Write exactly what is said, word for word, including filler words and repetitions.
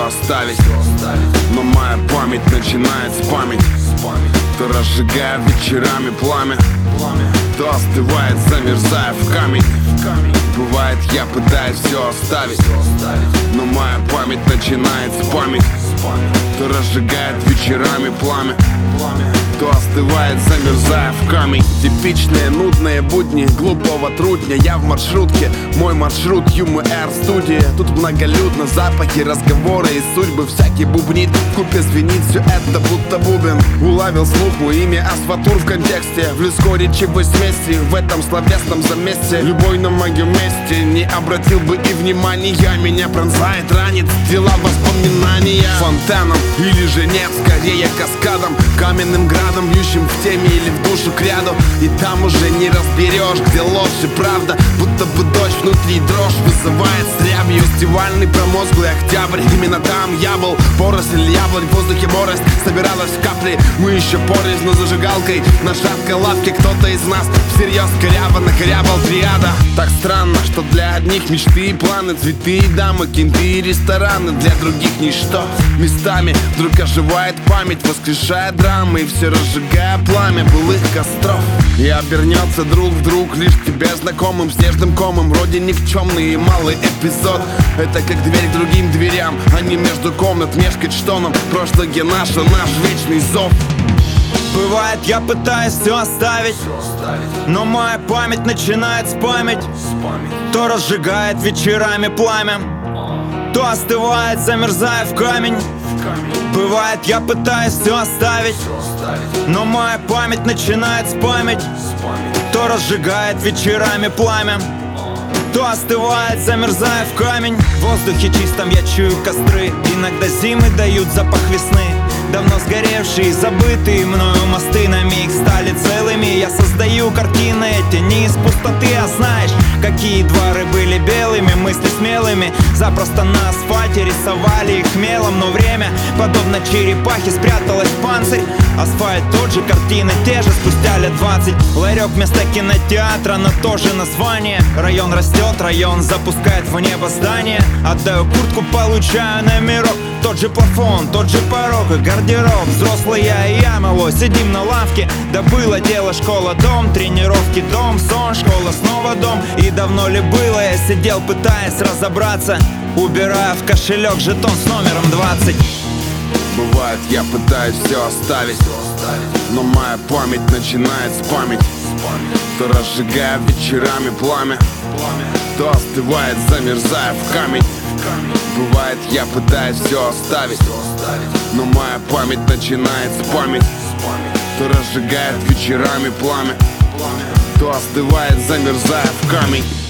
оставить, но моя память начинает спамить. То разжигая вечерами пламя, то остывает, замерзая в камень. Бывает, я пытаюсь все оставить, но моя память начинает спамить. То разжигает вечерами пламя, то остывает, замерзая в камень. Типичные нудные будни глупого трудня. Я в маршрутке, мой маршрут ЮМР студия. Тут многолюдно, запахи, разговоры и судьбы всякий бубнит. Вкупе звенит все это будто бубен. Уловил слуху имя Асфатур в контексте. В людской речевой смеси, в этом словесном замесе. Любой на моем месте не обратил бы и внимания. Меня пронзает, ранит, дела воспоминания. Фонтаном или же нет, скорее каскадом, каменным градом, бьющим в теме или в душу к ряду. И там уже не разберешь, где ложь и правда. Будто бы дождь внутри, дрожь вызывает с рябью. Фестивальный промозглый октябрь, именно там я был. Поросль яблонь, в воздухе морость собиралась в капли. Мы еще порознь, но зажигалкой на шаткой лавке кто-то из нас всерьез коряво накорябал триада. Так странно, что для одних мечты и планы, цветы и дамы, кенты и рестораны, для других ничто. Местами вдруг оживает память, воскрешая драмы и все разжигая пламя былых костров. И обернется друг в друг лишь тебе знакомым снежным комом. Вроде никчемный и малый эпизод. Это как дверь к другим дверям, а не между комнат мешкать что нам. Прошлое наше, наш вечный зов. Бывает, я пытаюсь все оставить, но моя память начинает спамить. То разжигает вечерами пламя, то остывает, замерзая в камень. Бывает, я пытаюсь все оставить, но моя память начинает спамить. То разжигает вечерами пламя, то остывает, замерзая в камень. В воздухе чистом я чую костры. Иногда зимы дают запах весны. Давно сгоревшие, забытые мною мосты на миг стали целыми. Я создаю картины эти не из пустоты, а знаешь, какие дворы были белыми, мысли смелыми. Запросто на асфальте рисовали их мелом. Но время, подобно черепахе, спряталось в панцирь. Асфальт тот же, картины те же, спустя лет двадцать. Ларек вместо кинотеатра, но тоже название. Район растет, район запускает в небо здание. Отдаю куртку, получаю номерок. Тот же плафон, тот же порог и гардероб. Взрослый я и я, мало, сидим на лавке. Да было дело, школа, дом, тренировки, дом, сон, школа, снова дом. И давно ли было, я сидел, пытаясь разобраться, убирая в кошелек жетон с номером двадцать. Бывает, я пытаюсь все оставить, но моя память начинает спамить. То разжигая вечерами пламя, то остывает, замерзая в камень. Бывает, я пытаюсь все оставить, но моя память начинает спамить. То разжигает вечерами пламя, то остывает, замерзая в камень.